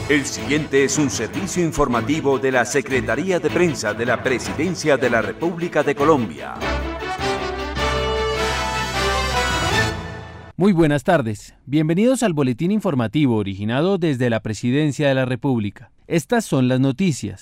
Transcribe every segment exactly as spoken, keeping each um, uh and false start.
El siguiente es un servicio informativo de la Secretaría de Prensa de la Presidencia de la República de Colombia. Muy buenas tardes. Bienvenidos al boletín informativo originado desde la Presidencia de la República. Estas son las noticias.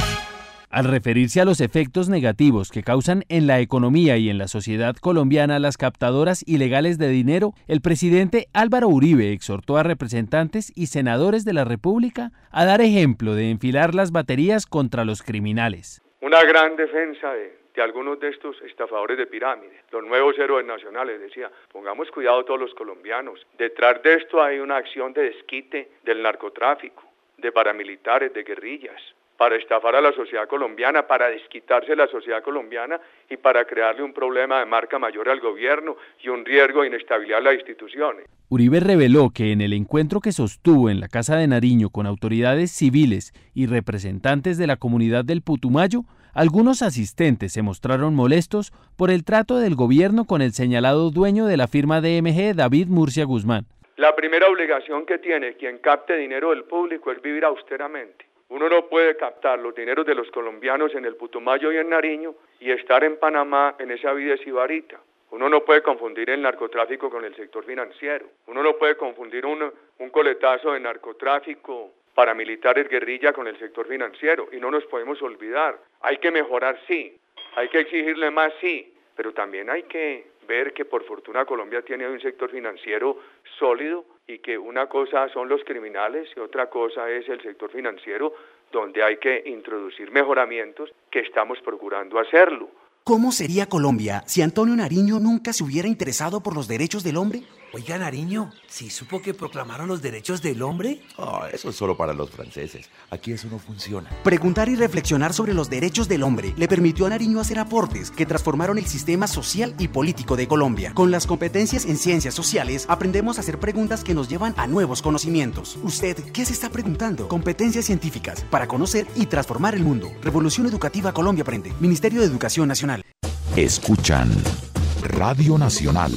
Al referirse a los efectos negativos que causan en la economía y en la sociedad colombiana las captadoras ilegales de dinero, el presidente Álvaro Uribe exhortó a representantes y senadores de la República a dar ejemplo de enfilar las baterías contra los criminales. Una gran defensa de, de algunos de estos estafadores de pirámides, los nuevos héroes nacionales, decía, pongamos cuidado todos los colombianos. Detrás de esto hay una acción de desquite del narcotráfico, de paramilitares, de guerrillas, para estafar a la sociedad colombiana, para desquitarse de la sociedad colombiana y para crearle un problema de marca mayor al gobierno y un riesgo de inestabilidad a las instituciones. Uribe reveló que en el encuentro que sostuvo en la Casa de Nariño con autoridades civiles y representantes de la comunidad del Putumayo, algunos asistentes se mostraron molestos por el trato del gobierno con el señalado dueño de la firma D M G, David Murcia Guzmán. La primera obligación que tiene quien capte dinero del público es vivir austeramente. Uno no puede captar los dineros de los colombianos en el Putumayo y en Nariño y estar en Panamá en esa vida sibarita. Uno no puede confundir el narcotráfico con el sector financiero. Uno no puede confundir un, un coletazo de narcotráfico, paramilitares, guerrilla con el sector financiero. Y no nos podemos olvidar. Hay que mejorar, sí. Hay que exigirle más, sí. Pero también hay que ver que por fortuna Colombia tiene un sector financiero sólido y que una cosa son los criminales y otra cosa es el sector financiero, donde hay que introducir mejoramientos que estamos procurando hacerlo. ¿Cómo sería Colombia si Antonio Nariño nunca se hubiera interesado por los derechos del hombre? Oiga, Nariño, ¿sí supo que proclamaron los derechos del hombre? Oh, eso es solo para los franceses. Aquí eso no funciona. Preguntar y reflexionar sobre los derechos del hombre le permitió a Nariño hacer aportes que transformaron el sistema social y político de Colombia. Con las competencias en ciencias sociales, aprendemos a hacer preguntas que nos llevan a nuevos conocimientos. ¿Usted qué se está preguntando? Competencias científicas para conocer y transformar el mundo. Revolución Educativa Colombia Aprende. Ministerio de Educación Nacional. Escuchan Radio Nacional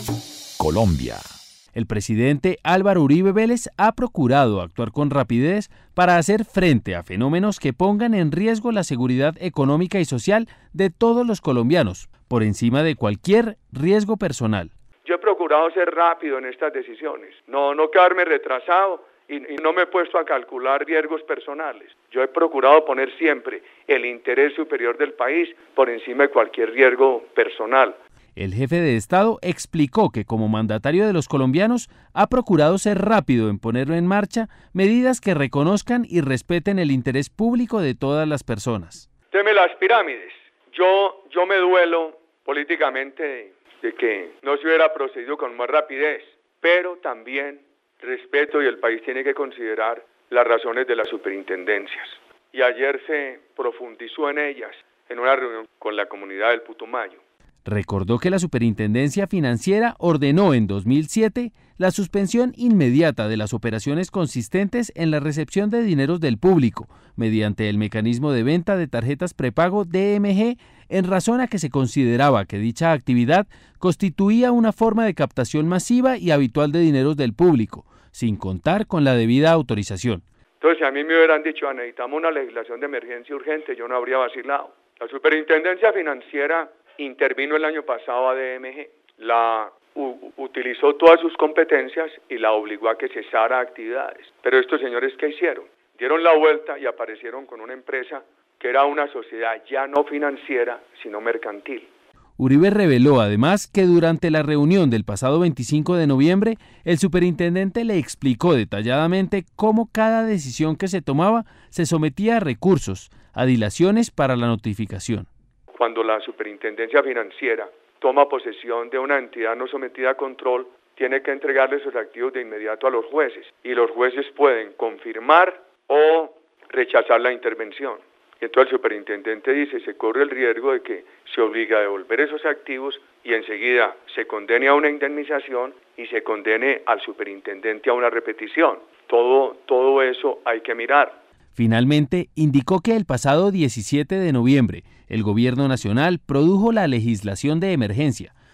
Colombia. El presidente Álvaro Uribe Vélez ha procurado actuar con rapidez para hacer frente a fenómenos que pongan en riesgo la seguridad económica y social de todos los colombianos, por encima de cualquier riesgo personal. Yo he procurado ser rápido en estas decisiones, no, no quedarme retrasado y, y no me he puesto a calcular riesgos personales. Yo he procurado poner siempre el interés superior del país por encima de cualquier riesgo personal. El jefe de Estado explicó que como mandatario de los colombianos ha procurado ser rápido en poner en marcha medidas que reconozcan y respeten el interés público de todas las personas. Teme las pirámides. Yo, yo me duelo políticamente de, de que no se hubiera procedido con más rapidez, pero también respeto y el país tiene que considerar las razones de las superintendencias. Y ayer se profundizó en ellas en una reunión con la comunidad del Putumayo. Recordó que la Superintendencia Financiera ordenó en dos mil siete la suspensión inmediata de las operaciones consistentes en la recepción de dineros del público mediante el mecanismo de venta de tarjetas prepago D M G en razón a que se consideraba que dicha actividad constituía una forma de captación masiva y habitual de dineros del público, sin contar con la debida autorización. Entonces, si a mí me hubieran dicho, ah, necesitamos una legislación de emergencia urgente, yo no habría vacilado. La Superintendencia Financiera intervino el año pasado a D M G, la u, utilizó todas sus competencias y la obligó a que cesara actividades. Pero estos señores, ¿qué hicieron? Dieron la vuelta y aparecieron con una empresa que era una sociedad ya no financiera, sino mercantil. Uribe reveló además que durante la reunión del pasado veinticinco de noviembre, el superintendente le explicó detalladamente cómo cada decisión que se tomaba se sometía a recursos, a dilaciones para la notificación. Cuando la Superintendencia Financiera toma posesión de una entidad no sometida a control, tiene que entregarle sus activos de inmediato a los jueces y los jueces pueden confirmar o rechazar la intervención. Y entonces el superintendente dice, se corre el riesgo de que se obligue a devolver esos activos y enseguida se condene a una indemnización y se condene al superintendente a una repetición. Todo, todo eso hay que mirar. Finalmente, indicó que el pasado diecisiete de noviembre, el Gobierno Nacional produjo la legislación de emergencia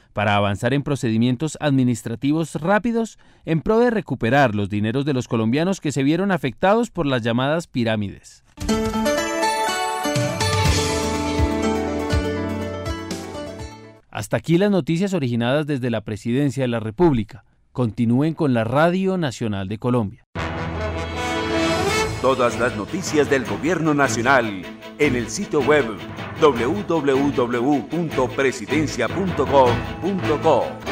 para avanzar en procedimientos administrativos rápidos en pro de recuperar los dineros de los colombianos que se vieron afectados por las llamadas pirámides. Hasta aquí las noticias originadas desde la Presidencia de la República. Continúen con la Radio Nacional de Colombia. Todas las noticias del Gobierno Nacional en el sitio web doble u doble u doble u punto presidencia punto gov punto co.